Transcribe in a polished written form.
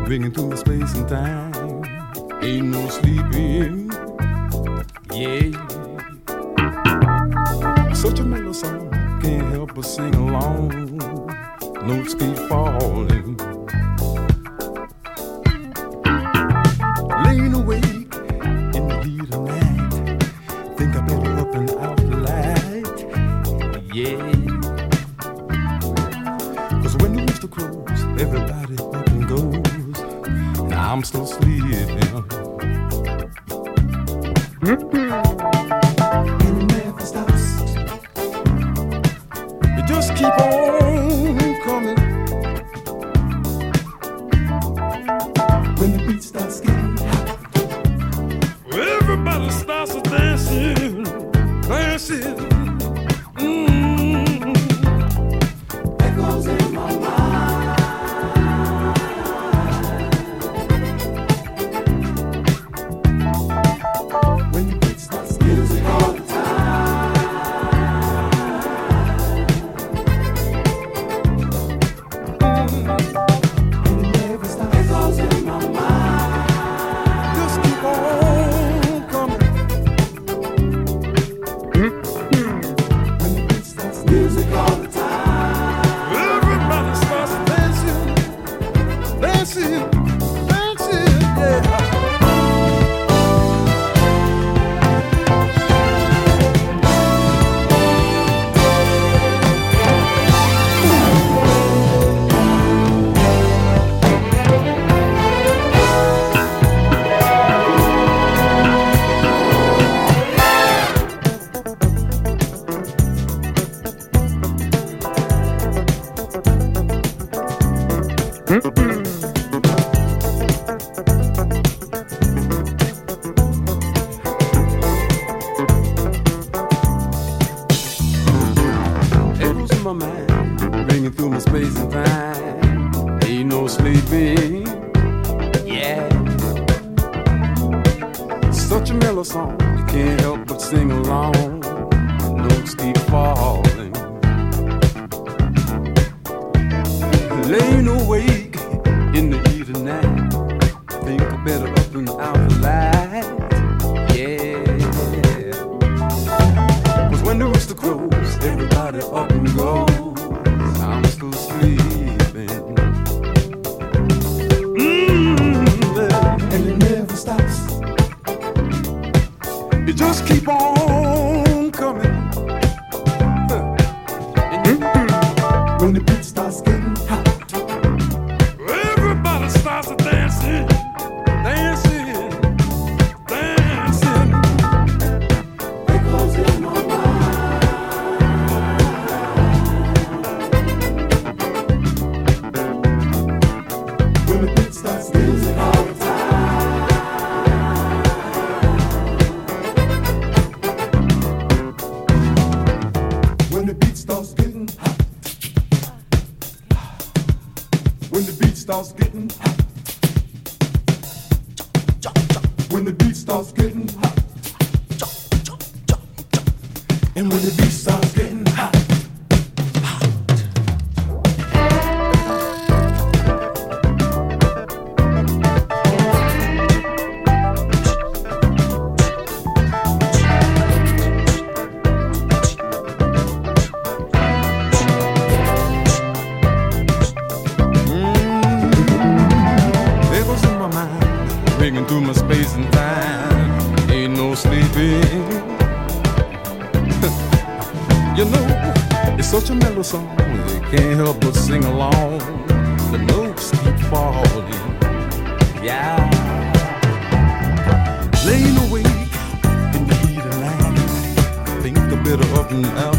ringing through space and time. Ain't no sleeping, yeah. Such a mellow song, can't help but sing along. Notes keep falling. Laying awake in the heat of night, think I better up and out the light, yeah. Cause when the rooster crows, everybody up and goes, and I'm still sleeping. And it never stops. You just keep on coming. When the beat starts getting hot, everybody starts to dancing, dancing. Echoes in my mind. When the beat starts, music all the time. And it never stops. Echoes in my mind. Just keep on coming. When the beat starts, music all the time. Everybody starts dancing, dancing, dancing, yeah. Echoes in my mind, ringing through my space and time. Ain't no sleeping, yeah. Such a mellow song, you can't help but sing along. Notes keep falling. Laying awake in the heat of night, think I better up and out the light, yeah. Cause when the rooster crows, everybody up and goes, I'm still sleeping. And it never stops. You just keep on coming. When the beat starts getting hot, everybody starts to dancing, dancing, dancing. Echoes in my mind. When the beat starts dancing all the time. When the beat starts getting hot. When the beat starts getting hot. When the beat starts getting hot. And when the beat starts getting hot. Echoes in my mind, ringing through my space and time. Ain't no sleeping. You know, it's such a mellow song, you can't help but sing along. The notes keep falling, yeah. Laying awake in the heat of night, think a bit of up and out